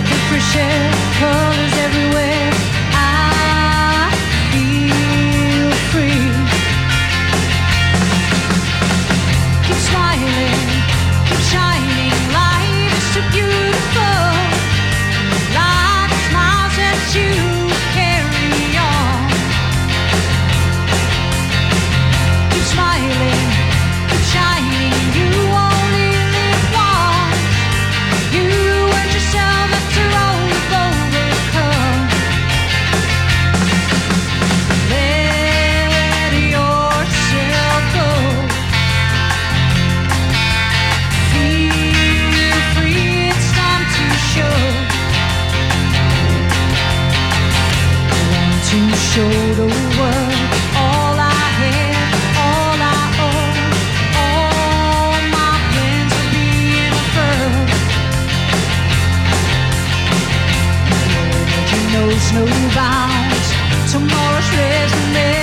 Colors everywhere. I feel free. Keep smiling, keep shining. Life is too beautiful. Life smiles at you. Carry on. Keep smiling, keep shining. You only live once. You earned yourself after all you've overcome. Let yourself go. Feel free, it's time to show. I want to show the world all I have, all I own. All my plans are being unfurled. Energy knows no bounds. Tomorrow's resume.